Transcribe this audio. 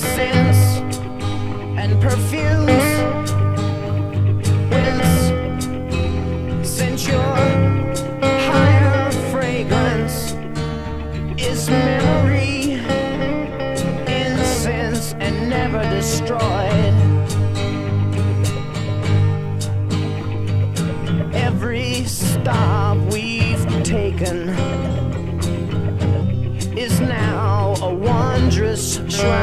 scents and perfumes. Since your higher fragrance is memory, incense and never destroyed. Every stop we